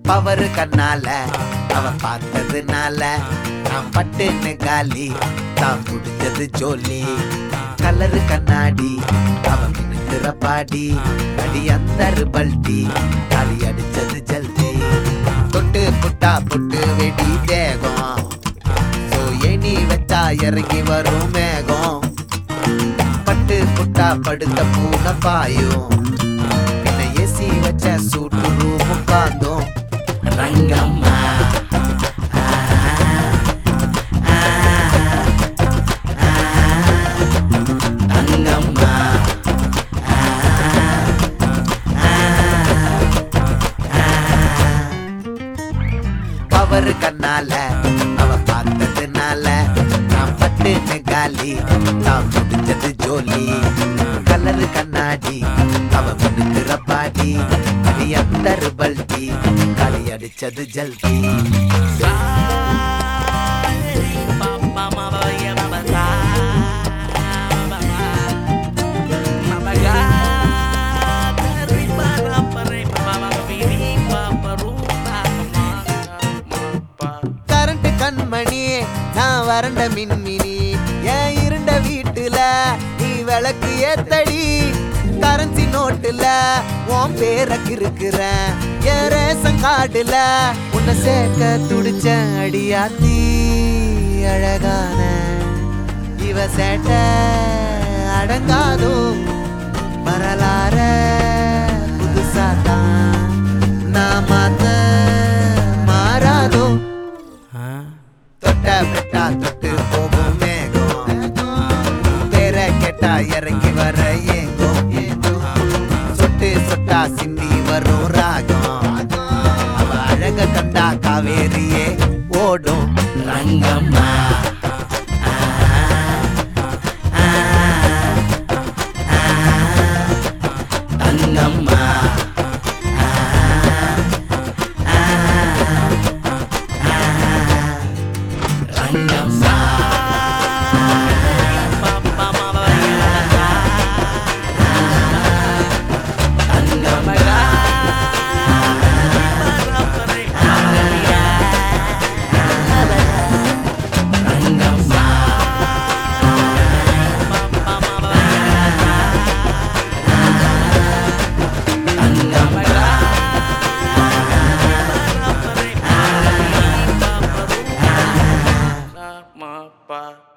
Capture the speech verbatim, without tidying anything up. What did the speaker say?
Power கண்ணால அவ பார்த்ததுனால நான் பட்டுன்னு காலி தான் முடிஞ்சது ஜோலி. கலரு கண்ணாடி அவ மினுக்கிற பாடி அடி அந்த பல்டி காலி அடிச்சது ஜல்தி. தொட்டு புட்டா புட்டு வெடி தேகம் சோ எண்ணி வச்சா இறங்கி வரும் மேகம். பட்டு புட்டா படுத்த பூனை பாயும் பின்ன ஏசி வச்ச சூட்டு ரூம் உட்காந்தோம். ரங்கம்மா ரங்கம்மா பவரு கண்ணால அவ பார்த்ததுனால நான் பட்டுன்னு காலி தான் முடிஞ்சது ஜோலி. கலரு கண்ணாடி அவ மினுக்கிற பாடி அடி அந்த பல்டி காலி அடிச்சது ஜல்தி. கரண்ட் கண்மணி நான் வறண்ட மின்மினி ஏன் இருண்ட வீட்டுல நீ விளக்கு ஏத்தடி. கரன்சி நோட்டுல உன் பேர கிறுக்குறேன் என் ரேஷன் கார்டுல உன்னை சேர்க்க துடிச்ச அடியாத்தி. அழகான இவ சேட்ட அடங்காதோ வரலாற புதுசாத்தான் நான் மாத்த மாறாதோ. தொட்ட பெட்டா தொட்டு போகும் மேகம் பேர கேட்டா இறங்கி வர ஏங்கும். சொட்டு சொட்டா சிந்தி வரும் ராகம் அவ அழக கண்டா காவேரியே ஓடும். ரங்கம்மா ரங்கம்மா ரங்கம்மா Bye.